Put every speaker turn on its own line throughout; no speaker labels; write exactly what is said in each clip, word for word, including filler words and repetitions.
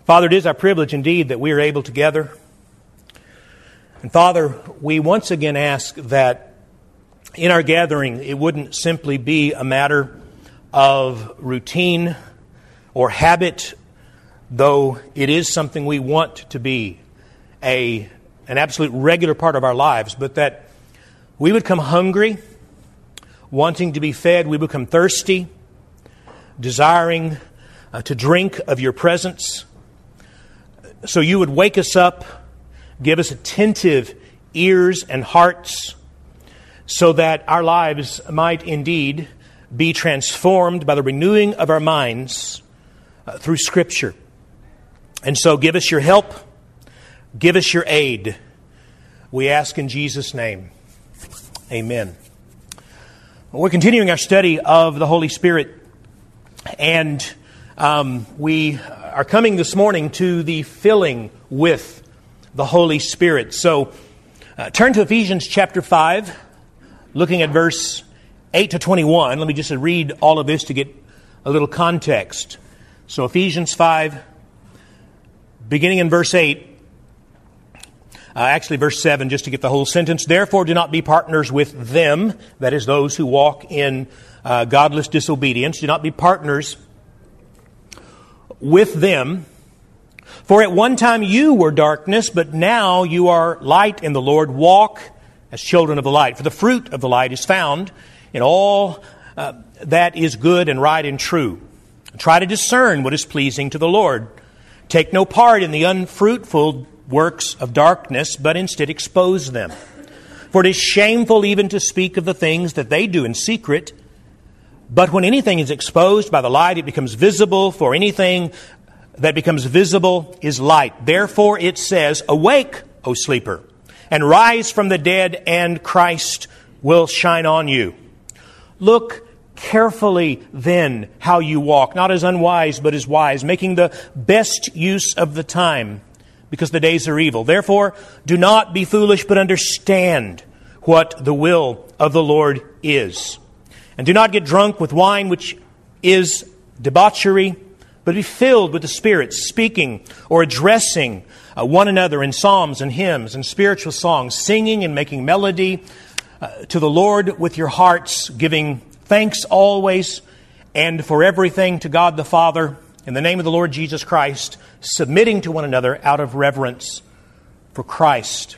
Father, it is our privilege indeed that we are able to gather. And Father, we once again ask that in our gathering it wouldn't simply be a matter of routine or habit, though it is something we want to be a an absolute regular part of our lives, but that we would come hungry, wanting to be fed. We would come thirsty, desiring uh, to drink of your presence. So you would wake us up, give us attentive ears and hearts, so that our lives might indeed be transformed by the renewing of our minds uh, through Scripture. And so give us your help, give us your aid. We ask in Jesus' name. Amen. We're continuing our study of the Holy Spirit, and um, we are coming this morning to the filling with the Holy Spirit. So uh, turn to Ephesians chapter five, looking at verse eight to twenty-one. Let me just read all of this to get a little context. So Ephesians five, beginning in verse eight, uh, actually verse seven, just to get the whole sentence. Therefore do not be partners with them, that is those who walk in uh, godless disobedience. Do not be partners with them. For at one time you were darkness, but now you are light in the Lord. Walk as children of the light. For the fruit of the light is found in all uh, that is good and right and true. Try to discern what is pleasing to the Lord. Take no part in the unfruitful works of darkness, but instead expose them. For it is shameful even to speak of the things that they do in secret. But when anything is exposed by the light, it becomes visible, for anything that becomes visible is light. Therefore it says, awake, O sleeper, and rise from the dead, and Christ will shine on you. Look carefully then how you walk, not as unwise, but as wise, making the best use of the time, because the days are evil. Therefore, do not be foolish, but understand what the will of the Lord is. And do not get drunk with wine, which is debauchery, but be filled with the Spirit, speaking or addressing uh, one another in psalms and hymns and spiritual songs, singing and making melody uh, to the Lord with your hearts, giving thanks always and for everything to God the Father, in the name of the Lord Jesus Christ, submitting to one another out of reverence for Christ.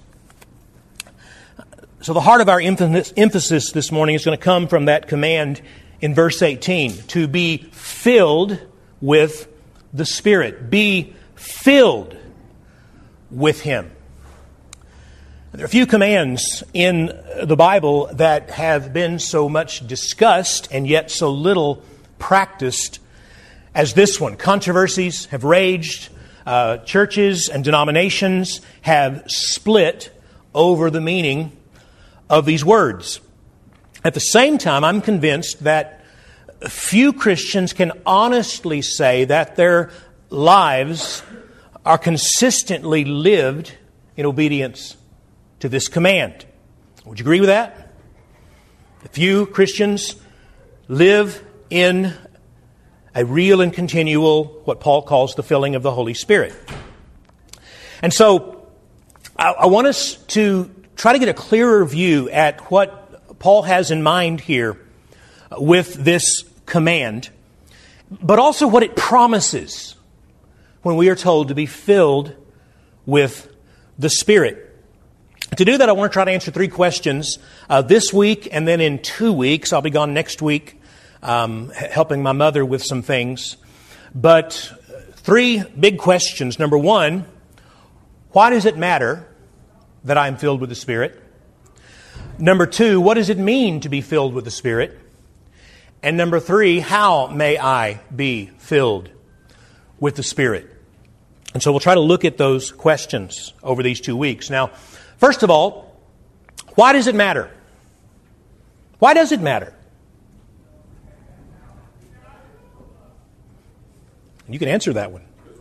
So the heart of our emphasis this morning is going to come from that command in verse eighteen, to be filled with the Spirit. Be filled with Him. There are a few commands in the Bible that have been so much discussed and yet so little practiced as this one. Controversies have raged. Uh, churches and denominations have split over the meaning of these words. At the same time, I'm convinced that few Christians can honestly say that their lives are consistently lived in obedience to this command. Would you agree with that? Few Christians live in a real and continual, what Paul calls the filling of the Holy Spirit. And so, I, I want us to try to get a clearer view at what Paul has in mind here with this command, but also what it promises when we are told to be filled with the Spirit. To do that, I want to try to answer three questions uh, this week, and then in two weeks, I'll be gone next week, um, helping my mother with some things. But three big questions. Number one, why does it matter that I am filled with the Spirit? Number two, what does it mean to be filled with the Spirit? And number three, how may I be filled with the Spirit? And so we'll try to look at those questions over these two weeks. Now, first of all, why does it matter? Why does it matter? You can answer that one.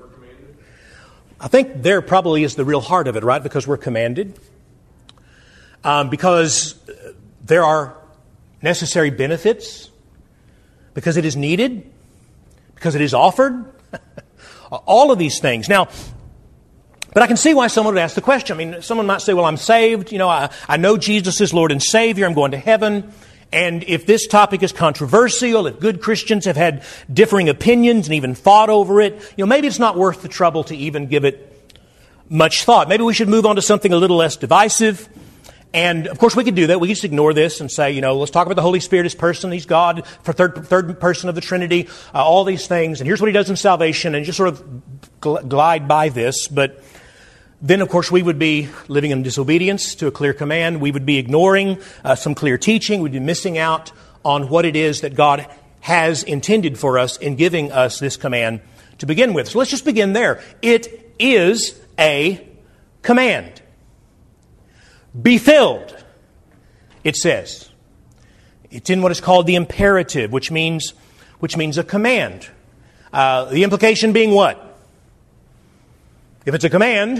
I think there probably is the real heart of it, right? Because we're commanded. Um, because there are necessary benefits. Because it is needed. Because it is offered. all of these things. Now, but I can see why someone would ask the question. I mean, someone might say, well, I'm saved. You know, I, I know Jesus is Lord and Savior. I'm going to heaven. And if this topic is controversial, if good Christians have had differing opinions and even fought over it, you know, maybe it's not worth the trouble to even give it much thought. Maybe we should move on to something a little less divisive. And, of course, we could do that. We could just ignore this and say, you know, let's talk about the Holy Spirit as person. He's God, for third, third person of the Trinity, uh, all these things. And here's what He does in salvation, and just sort of gl- glide by this. But then, of course, we would be living in disobedience to a clear command. We would be ignoring uh, some clear teaching. We'd be missing out on what it is that God has intended for us in giving us this command to begin with. So let's just begin there. It is a command. Be filled, it says. It's in what is called the imperative, which means, which means a command. Uh, the implication being what? If it's a command,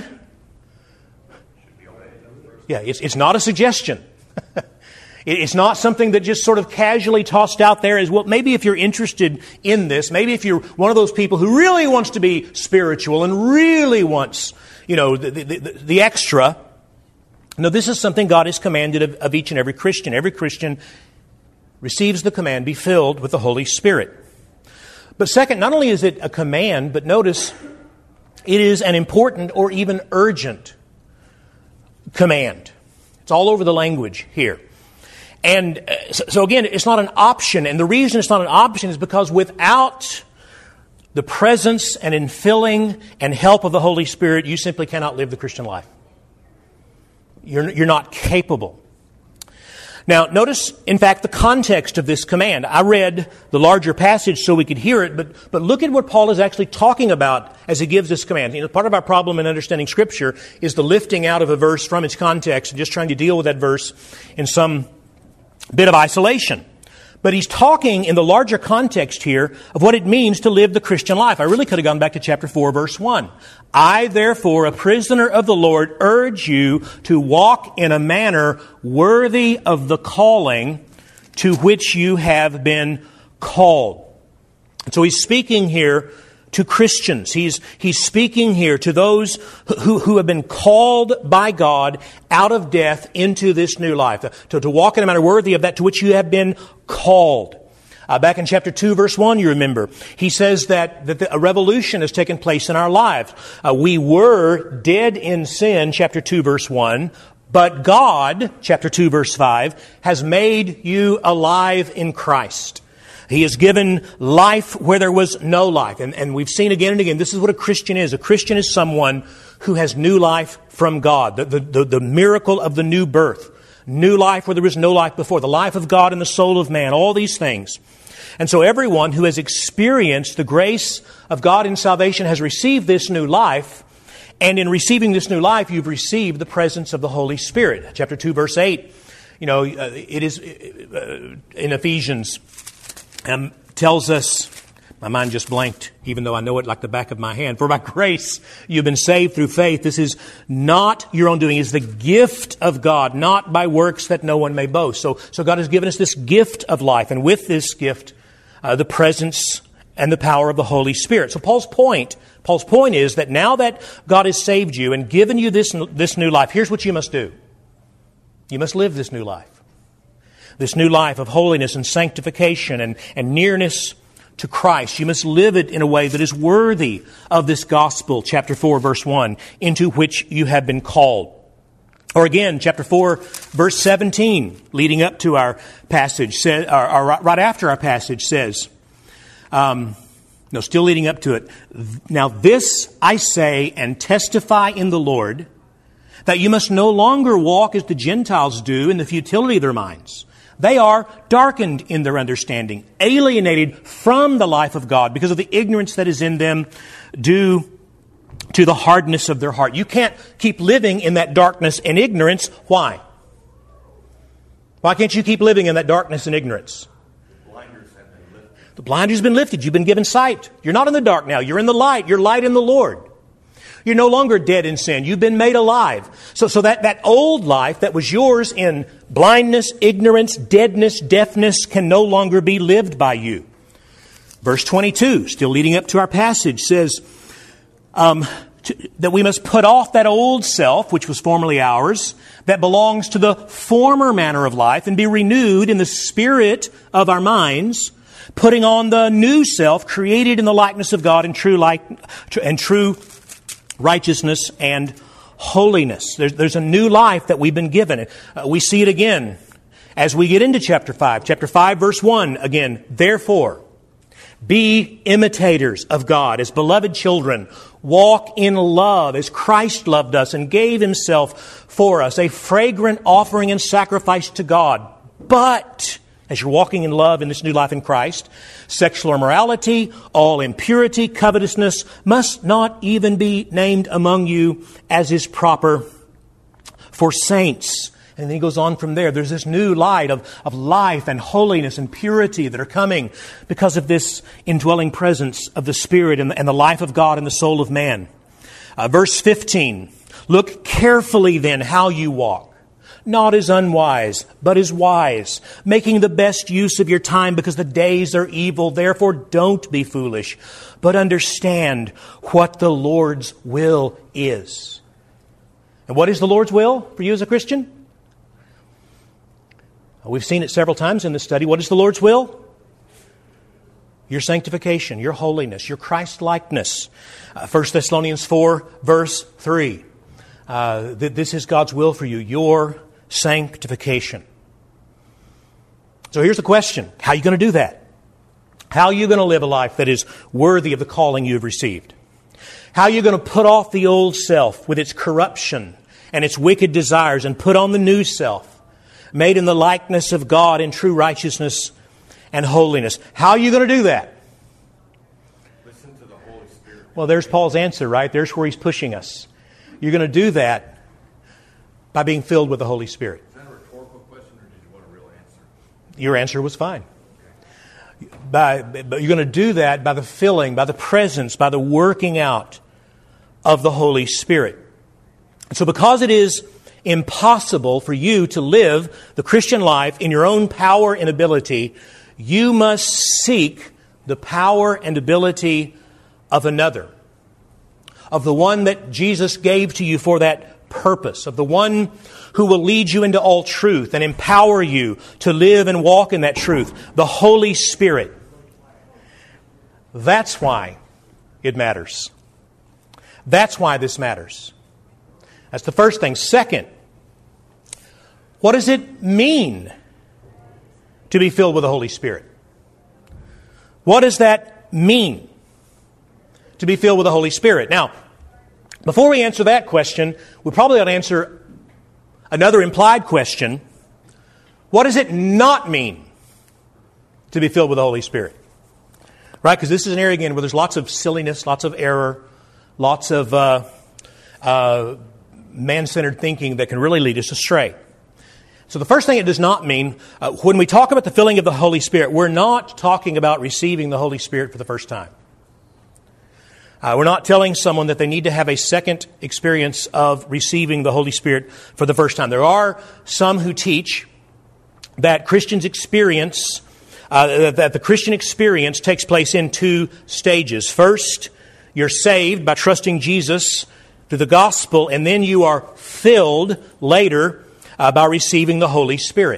yeah, it's, it's not a suggestion. It's not something that just sort of casually tossed out there as, well, maybe if you're interested in this, maybe if you're one of those people who really wants to be spiritual and really wants, you know, the, the, the, the extra. No, this is something God has commanded of, of each and every Christian. Every Christian receives the command, be filled with the Holy Spirit. But second, not only is it a command, but notice it is an important or even urgent command. It's all over the language here. And uh, so, so again, it's not an option. And the reason it's not an option is because without the presence and infilling and help of the Holy Spirit, you simply cannot live the Christian life. You're, you're not capable. Now, notice, in fact, the context of this command. I read the larger passage so we could hear it, but, but look at what Paul is actually talking about as he gives this command. You know, part of our problem in understanding Scripture is the lifting out of a verse from its context and just trying to deal with that verse in some bit of isolation. But he's talking in the larger context here of what it means to live the Christian life. I really could have gone back to chapter four, verse one. I, therefore, a prisoner of the Lord, urge you to walk in a manner worthy of the calling to which you have been called. So he's speaking here to Christians. He's, he's speaking here to those who, who have been called by God out of death into this new life. To, to walk in a manner worthy of that to which you have been called. Uh, back in chapter two, verse one, you remember, he says that, that the, a revolution has taken place in our lives. Uh, we were dead in sin, chapter two, verse one, but God, chapter two, verse five, has made you alive in Christ. He has given life where there was no life. And, and we've seen again and again, this is what a Christian is. A Christian is someone who has new life from God. The, the, the, the miracle of the new birth. New life where there was no life before. The life of God in the soul of man. All these things. And so everyone who has experienced the grace of God in salvation has received this new life. And in receiving this new life, you've received the presence of the Holy Spirit. Chapter two, verse eight. You know, it is in Ephesians... Um, tells us, my mind just blanked, even though I know it like the back of my hand. For by grace you've been saved through faith. This is not your own doing. It's the gift of God, not by works that no one may boast. So, so God has given us this gift of life. And with this gift, uh, the presence and the power of the Holy Spirit. So Paul's point, Paul's point is that now that God has saved you and given you this, this new life, here's what you must do. You must live this new life. This new life of holiness and sanctification and, and nearness to Christ. You must live it in a way that is worthy of this gospel, chapter four, verse one, into which you have been called. Or again, chapter four, verse seventeen, leading up to our passage, says, or, or right after our passage says, um, no, still leading up to it. Now this I say and testify in the Lord, that you must no longer walk as the Gentiles do in the futility of their minds. They are darkened in their understanding, alienated from the life of God because of the ignorance that is in them due to the hardness of their heart. You can't keep living in that darkness and ignorance. Why? Why can't you keep living in that darkness and ignorance? The blinders have been lifted. The blinders have been lifted. You've been given sight. You're not in the dark now. You're in the light. You're light in the Lord. You're no longer dead in sin. You've been made alive. So, so that, that old life that was yours in blindness, ignorance, deadness, deafness can no longer be lived by you. Verse twenty-two, still leading up to our passage, says, um, to, that we must put off that old self, which was formerly ours, that belongs to the former manner of life, and be renewed in the spirit of our minds, putting on the new self, created in the likeness of God in true like and true righteousness and holiness. There's, there's a new life that we've been given. Uh, we see it again as we get into chapter five. Chapter five, verse one, again, therefore, be imitators of God as beloved children. Walk in love as Christ loved us and gave Himself for us, a fragrant offering and sacrifice to God. But as you're walking in love in this new life in Christ, sexual immorality, all impurity, covetousness must not even be named among you as is proper for saints. And then he goes on from there. There's this new light of, of life and holiness and purity that are coming because of this indwelling presence of the Spirit and the, and the life of God in the soul of man. Uh, verse fifteen, look carefully then how you walk, not as unwise, but as wise, making the best use of your time because the days are evil. Therefore, don't be foolish, but understand what the Lord's will is. And what is the Lord's will for you as a Christian? We've seen it several times in this study. What is the Lord's will? Your sanctification, your holiness, your Christ-likeness. Uh, First Thessalonians four, verse three. Uh, th- this is God's will for you, your sanctification. So here's the question. How are you going to do that? How are you going to live a life that is worthy of the calling you have received? How are you going to put off the old self with its corruption and its wicked desires and put on the new self, made in the likeness of God in true righteousness and holiness? How are you going to do that?
Listen to the Holy Spirit.
Well, there's Paul's answer, right? There's where he's pushing us. You're going to do that by being filled with the Holy Spirit.
Is that a rhetorical question, or did you want a real answer?
Your answer was fine. By, but you're going to do that by the filling, by the presence, by the working out of the Holy Spirit. So because it is impossible for you to live the Christian life in your own power and ability, you must seek the power and ability of another, of the one that Jesus gave to you for that purpose, of the one who will lead you into all truth and empower you to live and walk in that truth, the Holy Spirit. That's why it matters. That's why this matters. That's the first thing. Second, what does it mean to be filled with the Holy Spirit? What does that mean, to be filled with the Holy Spirit? Now, before we answer that question, we probably ought to answer another implied question. What does it not mean to be filled with the Holy Spirit? Right? Because this is an area, again, where there's lots of silliness, lots of error, lots of uh, uh, man-centered thinking that can really lead us astray. So the first thing it does not mean, uh, when we talk about the filling of the Holy Spirit, we're not talking about receiving the Holy Spirit for the first time. Uh, we're not telling someone that they need to have a second experience of receiving the Holy Spirit for the first time. There are some who teach that Christians experience, uh, that the Christian experience takes place in two stages. First, you're saved by trusting Jesus through the gospel, and then you are filled later Uh, by receiving the Holy Spirit.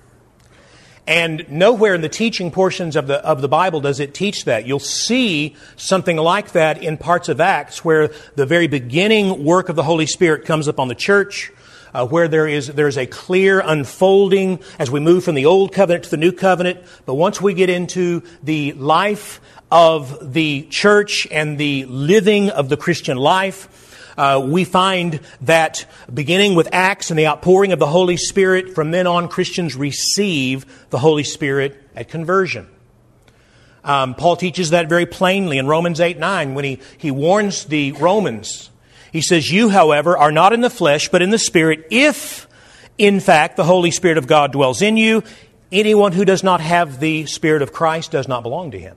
And nowhere in the teaching portions of the of the Bible does it teach that. You'll see something like that in parts of Acts, where the very beginning work of the Holy Spirit comes upon the church, uh, where there is there is a clear unfolding as we move from the Old Covenant to the New Covenant. But once we get into the life of the church and the living of the Christian life, Uh, we find that beginning with Acts and the outpouring of the Holy Spirit, from then on Christians receive the Holy Spirit at conversion. Um, Paul teaches that very plainly in Romans eight nine when he, he warns the Romans. He says, "You, however, are not in the flesh, but in the Spirit, if, in fact, the Holy Spirit of God dwells in you. Anyone who does not have the Spirit of Christ does not belong to Him."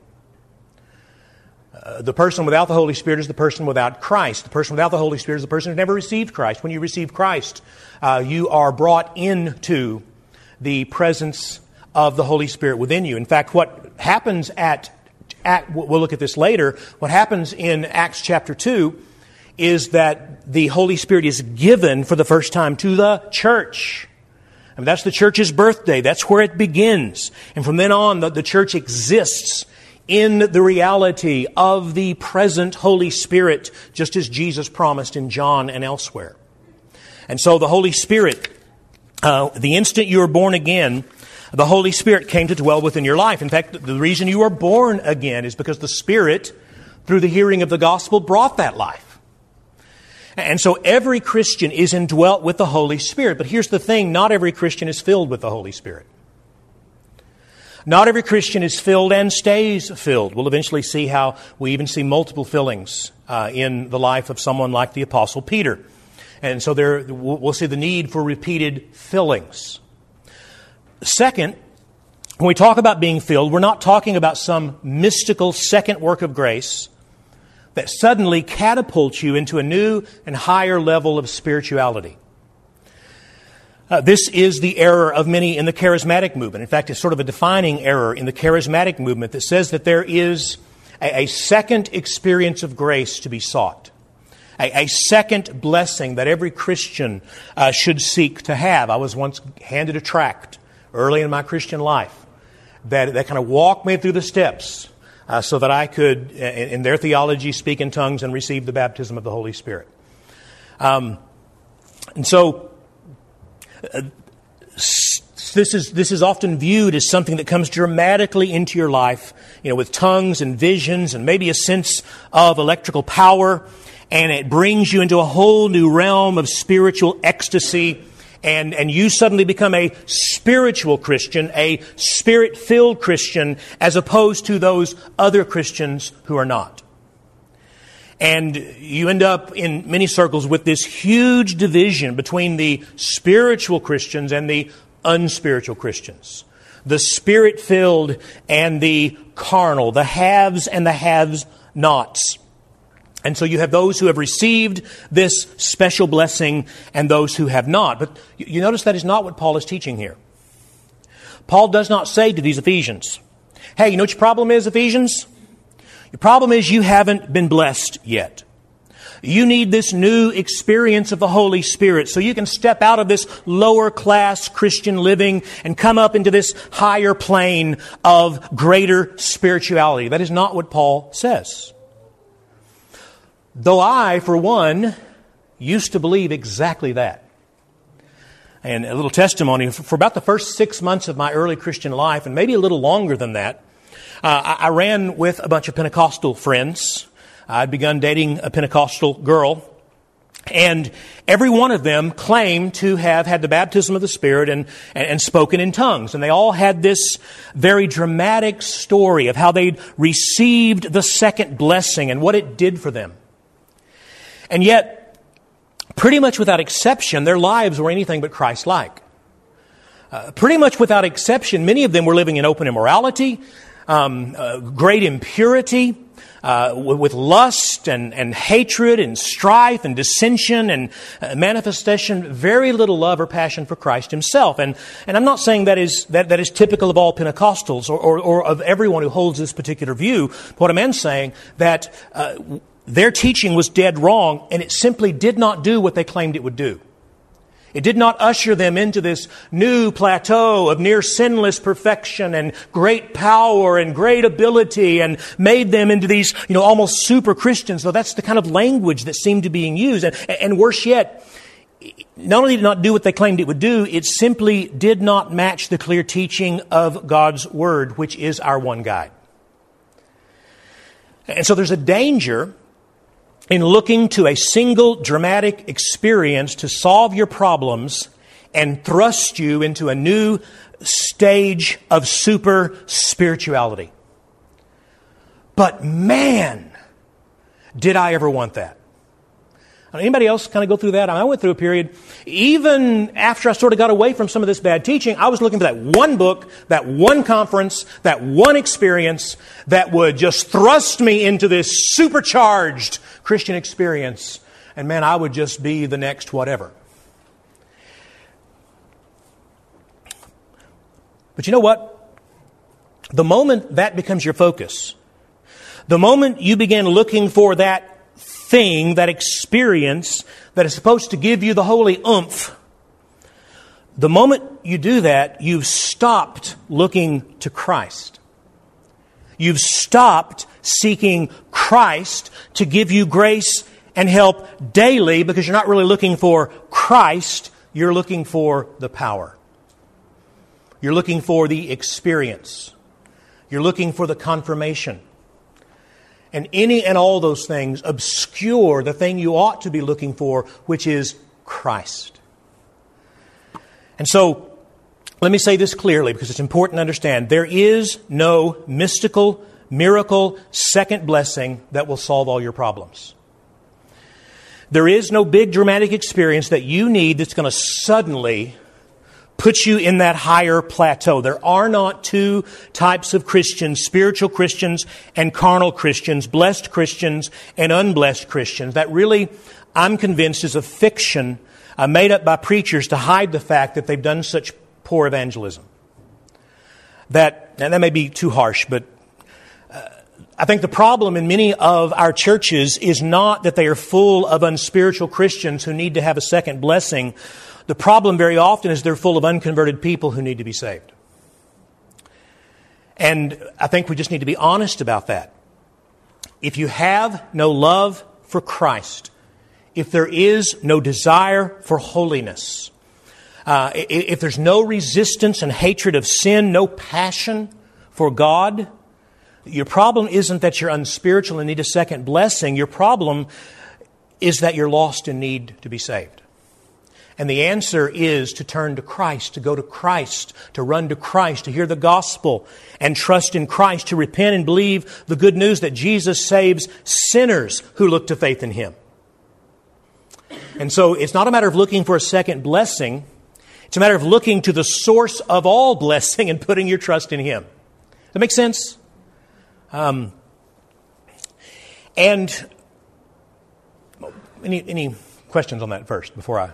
Uh, the person without the Holy Spirit is the person without Christ. The person without the Holy Spirit is the person who never received Christ. When you receive Christ, uh, you are brought into the presence of the Holy Spirit within you. In fact, what happens at Act, we'll look at this later. What happens in Acts chapter two is that the Holy Spirit is given for the first time to the church. I mean, that's the church's birthday. That's where it begins. And from then on, the, the church exists in the reality of the present Holy Spirit, just as Jesus promised in John and elsewhere. And so the Holy Spirit, uh, the instant you were born again, the Holy Spirit came to dwell within your life. In fact, the reason you were born again is because the Spirit, through the hearing of the gospel, brought that life. And so every Christian is indwelt with the Holy Spirit. But here's the thing, not every Christian is filled with the Holy Spirit. Not every Christian is filled and stays filled. We'll eventually see how we even see multiple fillings uh, in the life of someone like the Apostle Peter. And so there, we'll see the need for repeated fillings. Second, when we talk about being filled, we're not talking about some mystical second work of grace that suddenly catapults you into a new and higher level of spirituality. Uh, this is the error of many in the charismatic movement. In fact, it's sort of a defining error in the charismatic movement that says that there is a, a second experience of grace to be sought. A, a second blessing that every Christian uh, should seek to have. I was once handed a tract early in my Christian life that, that kind of walked me through the steps uh, so that I could, in, in their theology, speak in tongues and receive the baptism of the Holy Spirit. Um, and so... Uh, this is this is often viewed as something that comes dramatically into your life, you know, with tongues and visions and maybe a sense of electrical power, and it brings you into a whole new realm of spiritual ecstasy, and, and you suddenly become a spiritual Christian, a Spirit-filled Christian, as opposed to those other Christians who are not. And you end up in many circles with this huge division between the spiritual Christians and the unspiritual Christians. The Spirit-filled and the carnal, the haves and the have-nots. And so you have those who have received this special blessing and those who have not. But you notice that is not what Paul is teaching here. Paul does not say to these Ephesians, hey, you know what your problem is, Ephesians? Your problem is you haven't been blessed yet. You need this new experience of the Holy Spirit so you can step out of this lower class Christian living and come up into this higher plane of greater spirituality. That is not what Paul says. Though I, for one, used to believe exactly that. And a little testimony, for about the first six months of my early Christian life, and maybe a little longer than that, Uh, I ran with a bunch of Pentecostal friends. I'd begun dating a Pentecostal girl. And every one of them claimed to have had the baptism of the Spirit and, and, and spoken in tongues. And they all had this very dramatic story of how they'd received the second blessing and what it did for them. And yet, pretty much without exception, their lives were anything but Christ-like. Uh, pretty much without exception, many of them were living in open immorality, Um, uh, great impurity, uh, with lust and, and hatred and strife and dissension and uh, manifestation, very little love or passion for Christ Himself. And and I'm not saying that is that, that is typical of all Pentecostals or, or, or of everyone who holds this particular view. What I am saying that uh, their teaching was dead wrong, and it simply did not do what they claimed it would do. It did not usher them into this new plateau of near sinless perfection and great power and great ability and made them into these, you know, almost super Christians. So that's the kind of language that seemed to be being used. And, and worse yet, not only did it not do what they claimed it would do, it simply did not match the clear teaching of God's Word, which is our one guide. And so there's a danger in looking to a single dramatic experience to solve your problems and thrust you into a new stage of super spirituality. But man, did I ever want that. Anybody else kind of go through that? I went through a period, even after I sort of got away from some of this bad teaching, I was looking for that one book, that one conference, that one experience that would just thrust me into this supercharged Christian experience. And man, I would just be the next whatever. But you know what? The moment that becomes your focus, The moment you begin looking for that thing, that experience that is supposed to give you the holy oomph, the moment you do that, you've stopped looking to Christ. You've stopped seeking Christ to give you grace and help daily, because you're not really looking for Christ, you're looking for the power. You're looking for the experience. You're looking for the confirmation. And any and all those things obscure the thing you ought to be looking for, which is Christ. And so, let me say this clearly, because it's important to understand. There is no mystical, miracle, second blessing that will solve all your problems. There is no big dramatic experience that you need that's going to suddenly put you in that higher plateau. There are not two types of Christians, spiritual Christians and carnal Christians, blessed Christians and unblessed Christians. That really, I'm convinced, is a fiction uh, made up by preachers to hide the fact that they've done such poor evangelism. That, and that may be too harsh, but uh, I think the problem in many of our churches is not that they are full of unspiritual Christians who need to have a second blessing. The problem very often is they're full of unconverted people who need to be saved. And I think we just need to be honest about that. If you have no love for Christ, if there is no desire for holiness, uh, if there's no resistance and hatred of sin, no passion for God, your problem isn't that you're unspiritual and need a second blessing. Your problem is that you're lost and need to be saved. And the answer is to turn to Christ, to go to Christ, to run to Christ, to hear the gospel and trust in Christ, to repent and believe the good news that Jesus saves sinners who look to faith in Him. And so it's not a matter of looking for a second blessing. It's a matter of looking to the source of all blessing and putting your trust in Him. Does that make sense? Um, and any any questions on that first before I...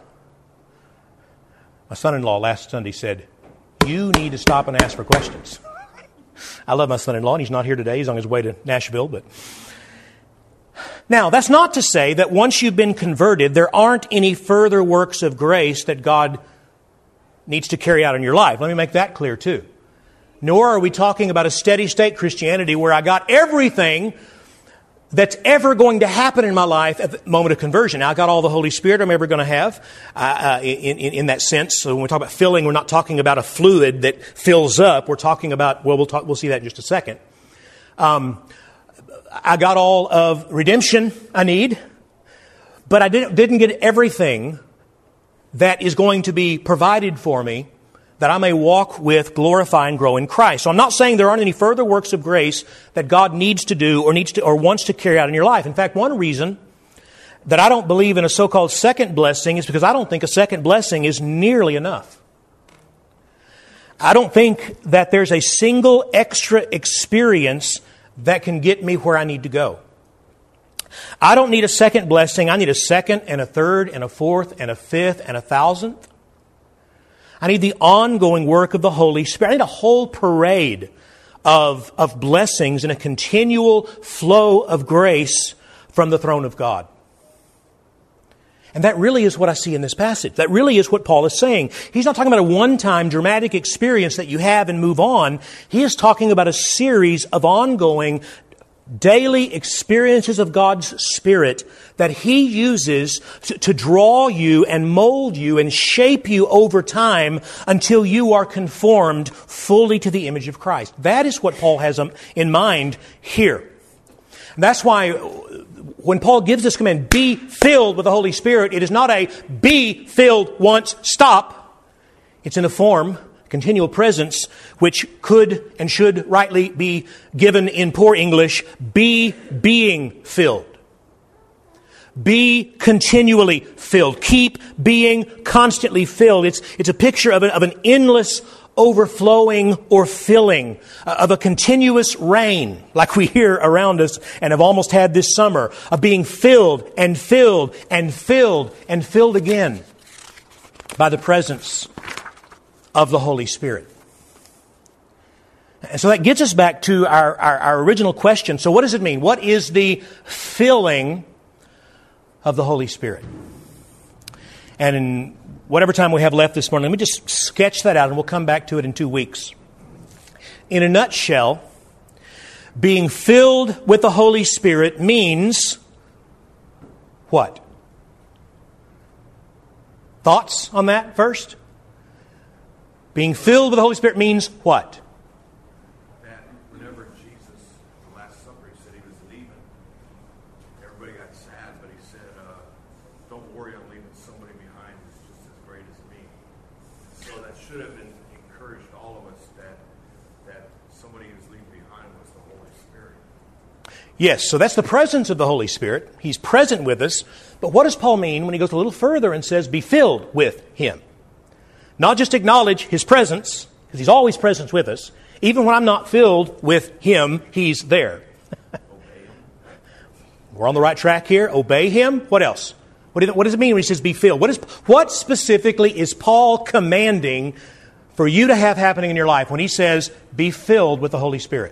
My son-in-law last Sunday said, "You need to stop and ask for questions." I love my son-in-law, and he's not here today. He's on his way to Nashville. But now, that's not to say that once you've been converted, there aren't any further works of grace that God needs to carry out in your life. Let me make that clear too. Nor are we talking about a steady state Christianity where I got everything that's ever going to happen in my life at the moment of conversion. Now, I got all the Holy Spirit I'm ever going to have uh, uh, in, in, in that sense. So when we talk about filling, we're not talking about a fluid that fills up. We're talking about, well, we'll talk, we'll see that in just a second. Um, I got all of redemption I need, but I didn't, didn't get everything that is going to be provided for me that I may walk with, glorify, and grow in Christ. So I'm not saying there aren't any further works of grace that God needs to do or needs to or wants to carry out in your life. In fact, one reason that I don't believe in a so-called second blessing is because I don't think a second blessing is nearly enough. I don't think that there's a single extra experience that can get me where I need to go. I don't need a second blessing. I need a second and a third and a fourth and a fifth and a thousandth. I need the ongoing work of the Holy Spirit. I need a whole parade of, of blessings and a continual flow of grace from the throne of God. And that really is what I see in this passage. That really is what Paul is saying. He's not talking about a one-time dramatic experience that you have and move on. He is talking about a series of ongoing daily experiences of God's Spirit that He uses to, to draw you and mold you and shape you over time until you are conformed fully to the image of Christ. That is what Paul has in mind here. And that's why when Paul gives this command, be filled with the Holy Spirit, it is not a be filled once, stop. It's in a form, continual presence, which could and should rightly be given in poor English, be being filled. Be continually filled. Keep being constantly filled. It's, it's a picture of, a, of an endless overflowing or filling, uh, of a continuous rain, like we hear around us and have almost had this summer, of being filled and filled and filled and filled again by the presence of the Holy Spirit. And so that gets us back to our, our, our original question. So what does it mean? What is the filling of the Holy Spirit? And in whatever time we have left this morning, let me just sketch that out and we'll come back to it in two weeks. In a nutshell, being filled with the Holy Spirit means what? Thoughts on that first? Being filled with the Holy Spirit means what?
That whenever Jesus, the Last Supper, he said he was leaving, everybody got sad, but he said, uh, don't worry, I'm leaving somebody behind who's just as great as me. So that should have been encouraged all of us that, that somebody who's leaving behind was the Holy Spirit.
Yes, so that's the presence of the Holy Spirit. He's present with us. But what does Paul mean when he goes a little further and says, be filled with Him? Not just acknowledge His presence, because He's always present with us. Even when I'm not filled with Him, He's there. We're on the right track here. Obey Him. What else? What, do you, what does it mean when he says be filled? What, is, what specifically is Paul commanding for you to have happening in your life when he says be filled with the Holy Spirit?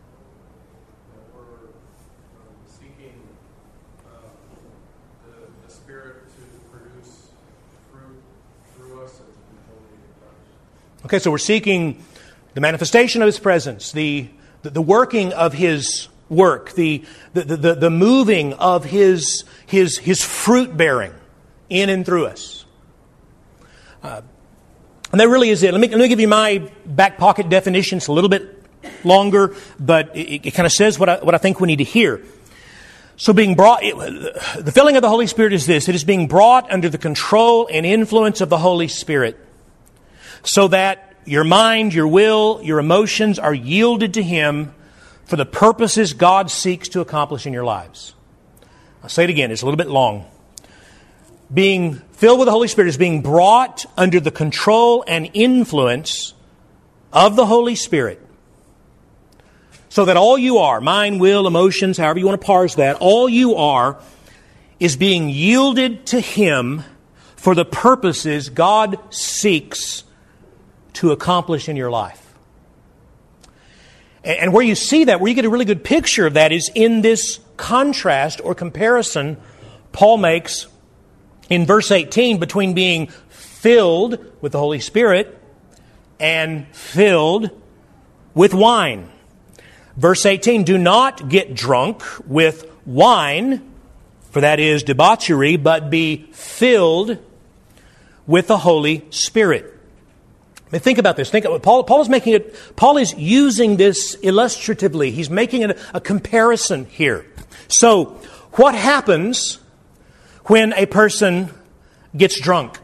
Okay, so we're seeking the manifestation of His presence, the, the, the working of His work, the, the, the, the moving of His, His, His fruit-bearing in and through us. Uh, and that really is it. Let me, let me give you my back pocket definition. It's a little bit longer, but it, it kind of says what I, what I think we need to hear. So being brought, it, the filling of the Holy Spirit is this. It is being brought under the control and influence of the Holy Spirit, so that your mind, your will, your emotions are yielded to Him for the purposes God seeks to accomplish in your lives. I'll say it again. It's a little bit long. Being filled with the Holy Spirit is being brought under the control and influence of the Holy Spirit, so that all you are, mind, will, emotions, however you want to parse that, all you are is being yielded to Him for the purposes God seeks to accomplish in your life. And where you see that, where you get a really good picture of that, is in this contrast or comparison Paul makes in verse eighteen between being filled with the Holy Spirit and filled with wine. Verse eighteen, do not get drunk with wine, for that is debauchery, but be filled with the Holy Spirit. I mean, think about this. Think of, Paul, Paul is making it. Paul is using this illustratively. He's making a, a comparison here. So, what happens when a person gets drunk?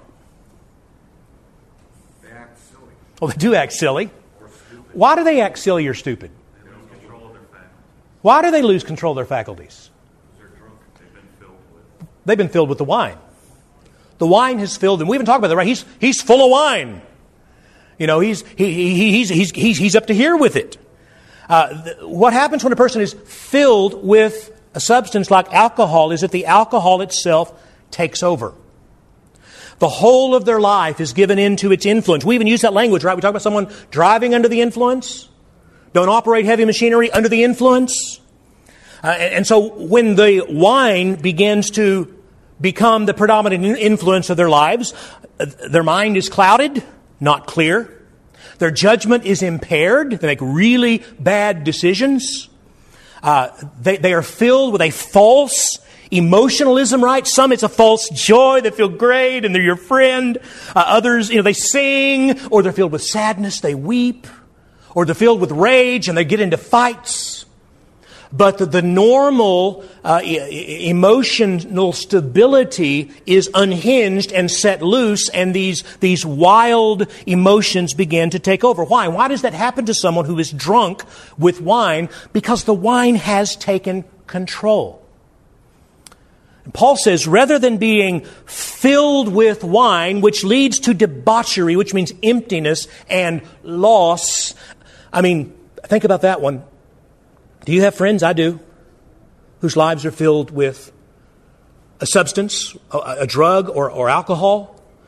They act silly.
Oh, they do act silly.
Or stupid.
Why do they act silly or stupid?
They lose control of their faculties.
Why do they lose control of their faculties?
They're drunk. They've been filled with.
They've been filled with the wine. The wine has filled them. We even talked about that, right? He's he's full of wine. You know, he's he, he, he's he's he's he's up to here with it. Uh, th- what happens when a person is filled with a substance like alcohol is that the alcohol itself takes over. The whole of their life is given into its influence. We even use that language, right? We talk about someone driving under the influence. Don't operate heavy machinery under the influence. Uh, and, and so when the wine begins to become the predominant influence of their lives, uh, their mind is clouded, not clear. Their judgment is impaired. They make really bad decisions. Uh, they, they are filled with a false emotionalism, right? Some it's a false joy. They feel great and they're your friend. Uh, others, you know, they sing, or they're filled with sadness. They weep, or they're filled with rage and they get into fights. But the, the normal uh, e- emotional stability is unhinged and set loose, and these, these wild emotions begin to take over. Why? Why does that happen to someone who is drunk with wine? Because the wine has taken control. And Paul says, rather than being filled with wine, which leads to debauchery, which means emptiness and loss. I mean, think about that one. Do you have friends? I do. Whose lives are filled with a substance, a, a drug, or, or alcohol?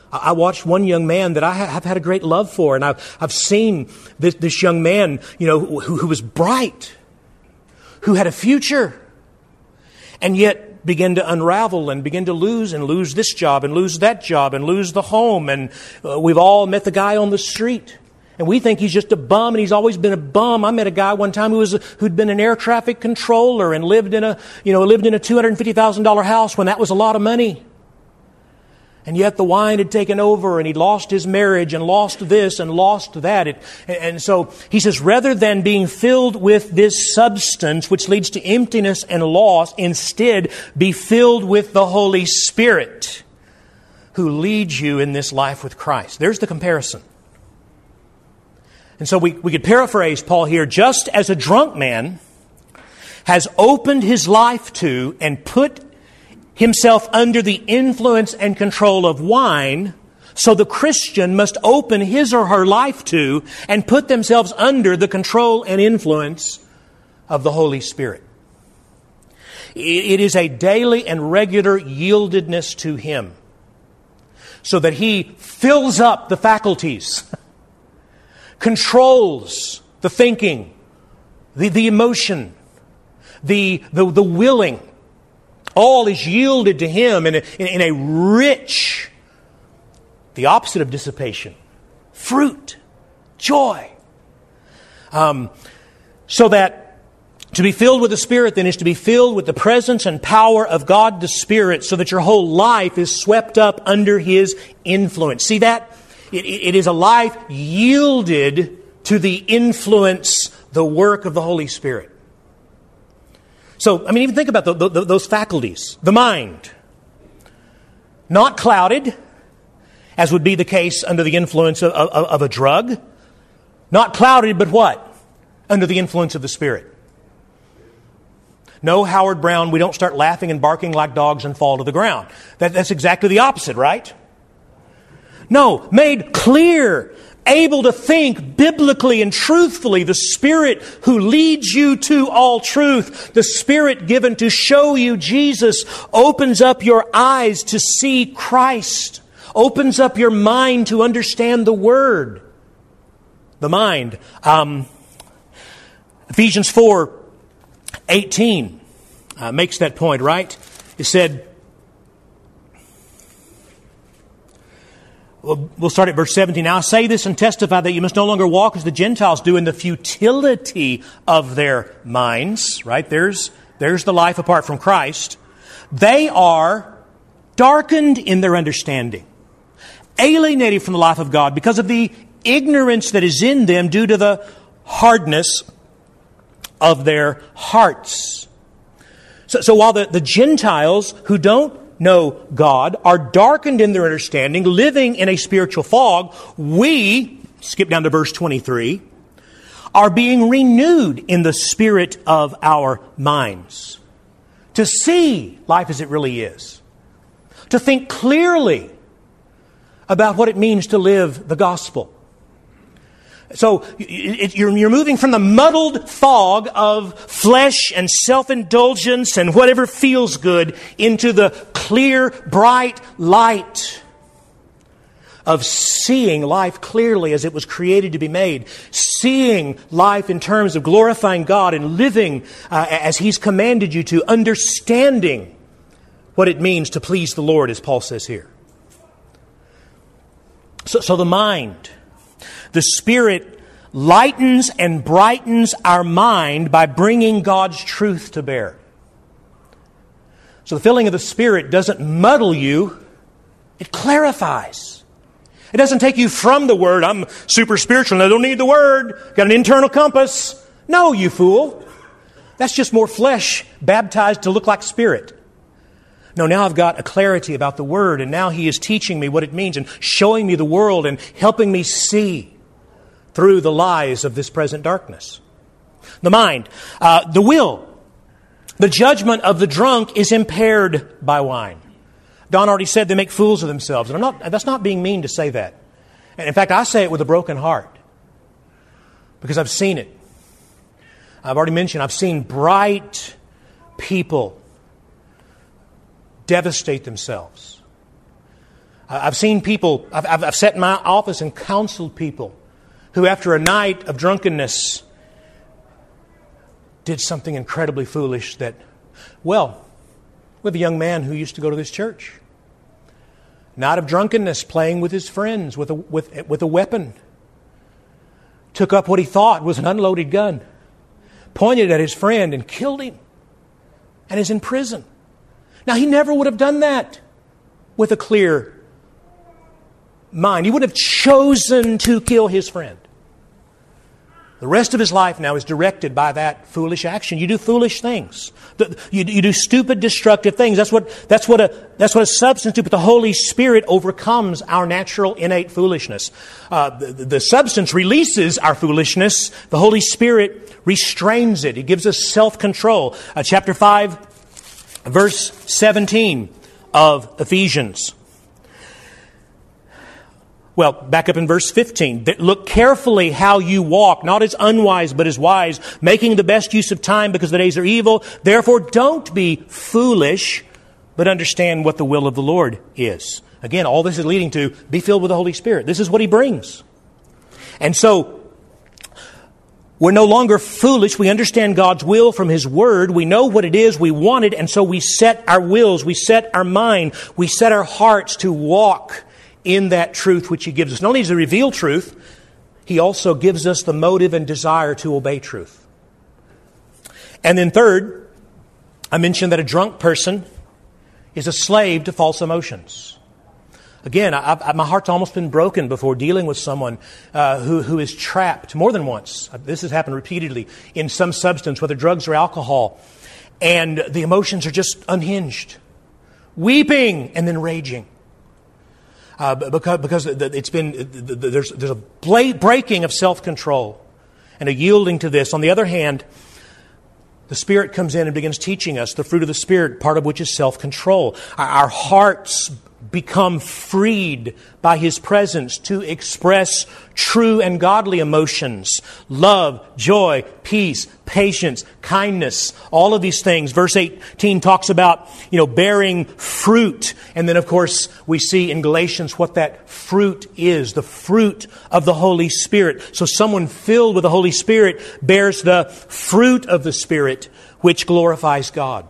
I watched one young man that I have had a great love for, and I've, I've seen this, this young man, you know, who, who was bright, who had a future, and yet began to unravel and begin to lose and lose this job and lose that job and lose the home. And uh, we've all met the guy on the street, and we think he's just a bum, and he's always been a bum. I met a guy one time who was a, who'd been an air traffic controller and lived in a, you know, lived in a two hundred fifty thousand dollars house when that was a lot of money. And yet the wine had taken over, and he'd lost his marriage and lost this and lost that. It, and so he says, rather than being filled with this substance which leads to emptiness and loss, instead be filled with the Holy Spirit who leads you in this life with Christ. There's the comparison. And so we, we could paraphrase Paul here, just as a drunk man has opened his life to and put himself under the influence and control of wine, so the Christian must open his or her life to and put themselves under the control and influence of the Holy Spirit. It is a daily and regular yieldedness to Him, so that He fills up the faculties, controls the thinking, the, the emotion, the, the, the willing. All is yielded to Him in a, in, in a rich, the opposite of dissipation, fruit, joy. Um, so that to be filled with the Spirit then is to be filled with the presence and power of God the Spirit, so that your whole life is swept up under His influence. See that? It, it is a life yielded to the influence, the work of the Holy Spirit. So, I mean, even think about the, the, those faculties. The mind. Not clouded, as would be the case under the influence of, of, of a drug. Not clouded, but what? Under the influence of the Spirit. No, Howard Brown, we don't start laughing and barking like dogs and fall to the ground. That, that's exactly the opposite, right? No, made clear, able to think biblically and truthfully. The Spirit who leads you to all truth, the Spirit given to show you Jesus, opens up your eyes to see Christ, opens up your mind to understand the Word. The mind. Um, Ephesians four eighteen uh, makes that point, right? It said, we'll start at verse seventeen. Now I say this and testify that you must no longer walk as the Gentiles do in the futility of their minds. Right? There's, there's the life apart from Christ. They are darkened in their understanding, alienated from the life of God because of the ignorance that is in them due to the hardness of their hearts. So, so while the, the Gentiles who don't know God are darkened in their understanding, living in a spiritual fog, we, skip down to verse twenty-three, are being renewed in the spirit of our minds to see life as it really is, to think clearly about what it means to live the gospel. So you're moving from the muddled fog of flesh and self-indulgence and whatever feels good into the clear, bright light of seeing life clearly as it was created to be made, seeing life in terms of glorifying God and living uh, as He's commanded you to, understanding what it means to please the Lord, as Paul says here. So, so the mind, the Spirit lightens and brightens our mind by bringing God's truth to bear. So the filling of the Spirit doesn't muddle you, it clarifies. It doesn't take you from the Word. I'm super spiritual and I don't need the Word. Got an internal compass. No, you fool. That's just more flesh baptized to look like spirit. No, now I've got a clarity about the Word, and now He is teaching me what it means and showing me the world and helping me see through the lies of this present darkness. The mind, uh, the will. The judgment of the drunk is impaired by wine. Don already said they make fools of themselves. And I'm not, that's not being mean to say that. And in fact, I say it with a broken heart because I've seen it. I've already mentioned I've seen bright people devastate themselves. I've seen people, I've, I've, I've sat in my office and counseled people who after a night of drunkenness did something incredibly foolish that, well, we have a young man who used to go to this church. Night of drunkenness, playing with his friends with a, with, with a weapon. Took up what he thought was an unloaded gun. Pointed at his friend and killed him. And is in prison. Now, he never would have done that with a clear mind. He would have chosen to kill his friend. The rest of his life now is directed by that foolish action. You do foolish things. You, you do stupid, destructive things. That's what, that's what a, that's what a substance do. But the Holy Spirit overcomes our natural, innate foolishness. Uh, the, the substance releases our foolishness. The Holy Spirit restrains it. He gives us self-control. Uh, chapter five, verse seventeen of Ephesians. Well, back up in verse fifteen. Look carefully how you walk, not as unwise, but as wise, making the best use of time because the days are evil. Therefore, don't be foolish, but understand what the will of the Lord is. Again, all this is leading to be filled with the Holy Spirit. This is what He brings. And so, we're no longer foolish. We understand God's will from His Word. We know what it is we wanted, and so we set our wills, we set our mind, we set our hearts to walk in that truth which He gives us. Not only does He reveal truth, He also gives us the motive and desire to obey truth. And then third, I mentioned that a drunk person is a slave to false emotions. Again, I, I, my heart's almost been broken before dealing with someone uh, who, who is trapped more than once. This has happened repeatedly in some substance, whether drugs or alcohol. And the emotions are just unhinged. Weeping and then raging. Uh, because because it's been there's there's a breaking of self-control and a yielding to this. On the other hand, the Spirit comes in and begins teaching us the fruit of the Spirit, part of which is self-control. Our hearts become freed by His presence to express true and godly emotions. Love, joy, peace, patience, kindness, all of these things. Verse eighteen talks about, you know, bearing fruit. And then, of course, we see in Galatians what that fruit is, the fruit of the Holy Spirit. So someone filled with the Holy Spirit bears the fruit of the Spirit, which glorifies God.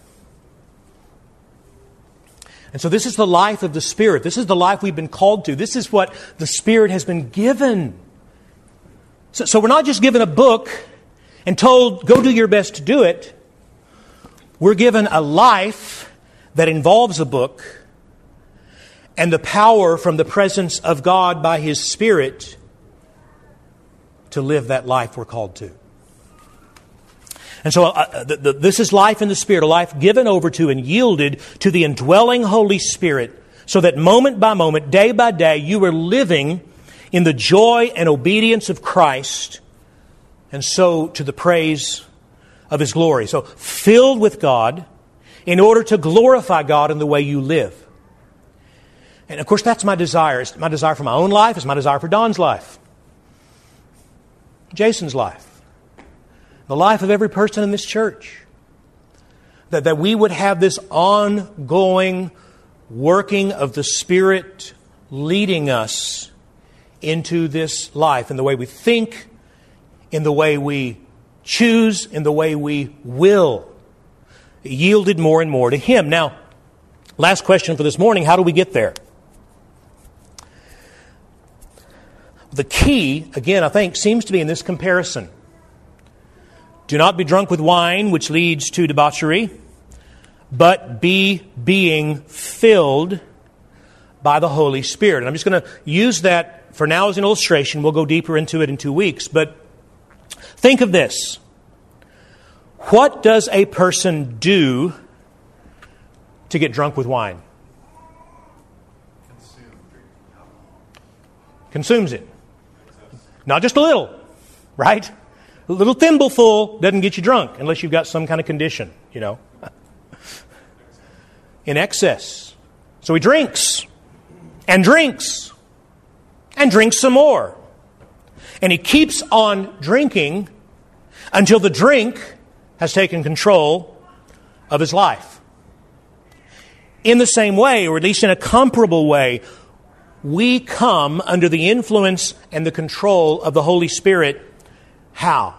And so this is the life of the Spirit. This is the life we've been called to. This is what the Spirit has been given. So, so we're not just given a book and told, go do your best to do it. We're given a life that involves a book and the power from the presence of God by His Spirit to live that life we're called to. And so uh, the, the, this is life in the Spirit, a life given over to and yielded to the indwelling Holy Spirit, so that moment by moment, day by day, you are living in the joy and obedience of Christ, and so to the praise of His glory. So filled with God in order to glorify God in the way you live. And of course, that's my desire. It's my desire for my own life. It's my desire for Don's life. Jason's life. The life of every person in this church. That, that we would have this ongoing working of the Spirit leading us into this life in the way we think, in the way we choose, in the way we will. Yielded more and more to Him. Now, last question for this morning, how do we get there? The key, again, I think, seems to be in this comparison. Do not be drunk with wine, which leads to debauchery, but be being filled by the Holy Spirit. And I'm just going to use that for now as an illustration. We'll go deeper into it in two weeks. But think of this. What does a person do to get drunk with wine? Consumes it. Not just a little, right? A little thimbleful doesn't get you drunk unless you've got some kind of condition, you know. In excess. So he drinks and drinks and drinks some more. And he keeps on drinking until the drink has taken control of his life. In the same way, or at least in a comparable way, we come under the influence and the control of the Holy Spirit. How?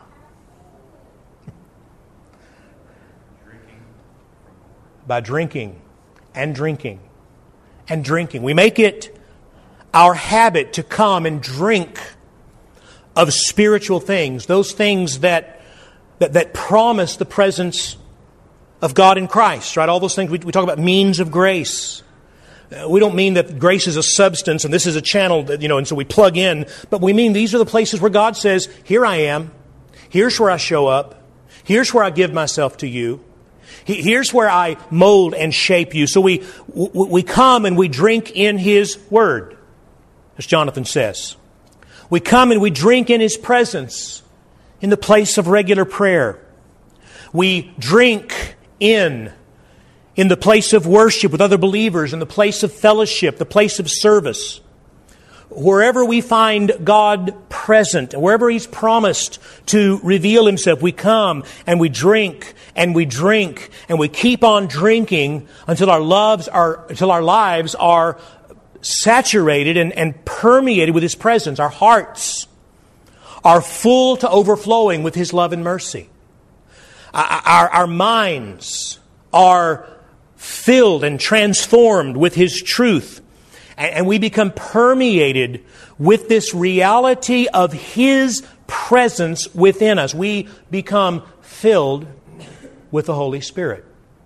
Drinking.
By drinking and drinking and drinking. We make it our habit to come and drink of spiritual things, those things that that, that promise the presence of God in Christ, right? All those things we, we talk about, means of grace. Uh, we don't mean that grace is a substance and this is a channel, that, you know, and so we plug in, but we mean these are the places where God says, here I am, here's where I show up, here's where I give myself to you, here's where I mold and shape you. So we we come and we drink in His Word, as Jonathan says. We come and we drink in His presence in the place of regular prayer. We drink in in the place of worship with other believers, in the place of fellowship, the place of service. Wherever we find God present, wherever He's promised to reveal Himself, we come and we drink and we drink and we keep on drinking until our loves are until our lives are saturated and, and permeated with His presence. Our hearts are full to overflowing with His love and mercy. Our, our, our minds are filled and transformed with His truth. And, and we become permeated with this reality of His presence within us. We become filled with the Holy Spirit.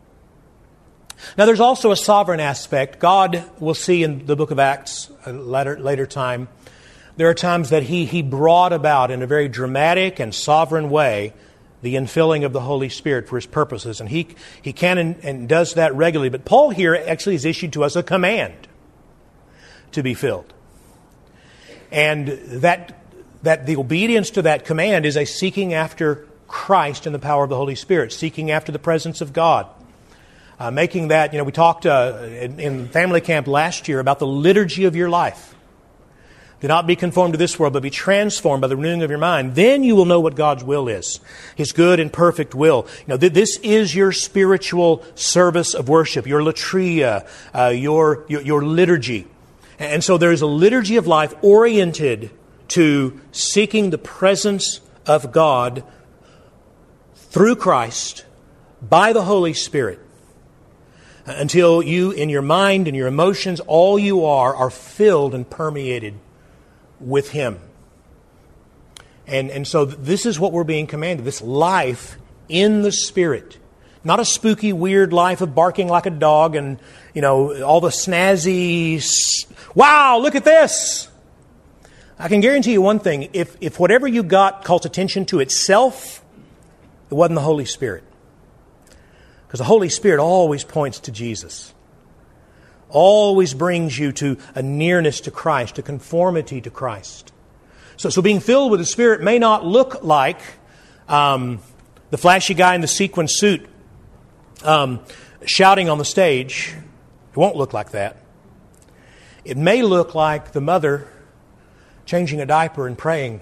Now, there's also a sovereign aspect. God, we'll see in the book of Acts, a later, later time, there are times that he, he brought about in a very dramatic and sovereign way the infilling of the Holy Spirit for His purposes. And He, he can and, and does that regularly. But Paul here actually has issued to us a command to be filled. And that, that the obedience to that command is a seeking after Christ in the power of the Holy Spirit, seeking after the presence of God. Uh, making that, you know, we talked uh, in, in family camp last year about the liturgy of your life. Do not be conformed to this world, but be transformed by the renewing of your mind. Then you will know what God's will is, His good and perfect will. You know, th- this is your spiritual service of worship, your latria, uh, your, your your liturgy. And so there is a liturgy of life oriented to seeking the presence of God through Christ by the Holy Spirit. Until you, in your mind and your emotions, all you are, are filled and permeated with Him. And, and so this is what we're being commanded, this life in the Spirit. Not a spooky, weird life of barking like a dog and, you know, all the snazzy, wow, look at this. I can guarantee you one thing, if, if whatever you got calls attention to itself, it wasn't the Holy Spirit. Because the Holy Spirit always points to Jesus. Always brings you to a nearness to Christ, a conformity to Christ. So, so being filled with the Spirit may not look like um, the flashy guy in the sequin suit um, shouting on the stage. It won't look like that. It may look like the mother changing a diaper and praying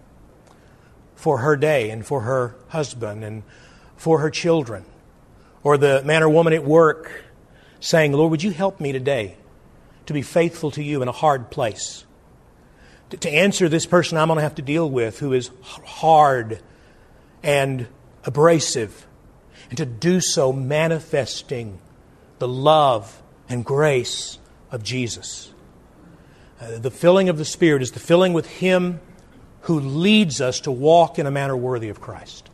for her day and for her husband and for her children. Or the man or woman at work saying, Lord, would you help me today to be faithful to you in a hard place? To, to answer this person I'm going to have to deal with who is hard and abrasive. And to do so manifesting the love and grace of Jesus. Uh, the filling of the Spirit is the filling with Him who leads us to walk in a manner worthy of Christ.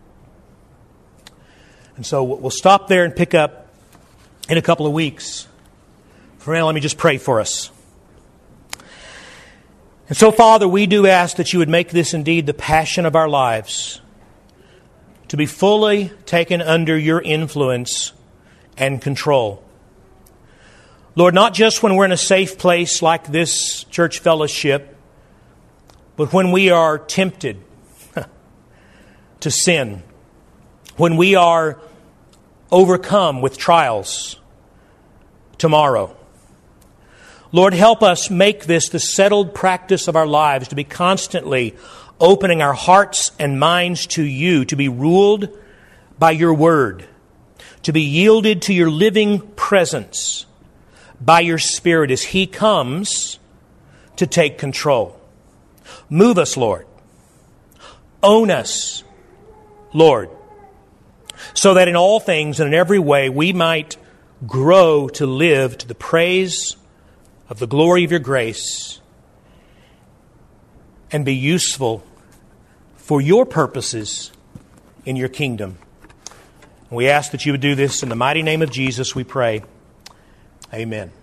And so we'll stop there and pick up in a couple of weeks. For now, let me just pray for us. And so, Father, we do ask that You would make this indeed the passion of our lives, to be fully taken under Your influence and control. Lord, not just when we're in a safe place like this church fellowship, but when we are tempted to sin, when we are overcome with trials tomorrow. Lord, help us make this the settled practice of our lives, to be constantly opening our hearts and minds to You, to be ruled by Your Word, to be yielded to your living presence by your Spirit as He comes to take control. Move us, Lord. Own us, Lord, so that in all things and in every way we might grow to live to the praise of the glory of your grace and be useful for your purposes in your kingdom. We ask that you would do this in the mighty name of Jesus, we pray. Amen.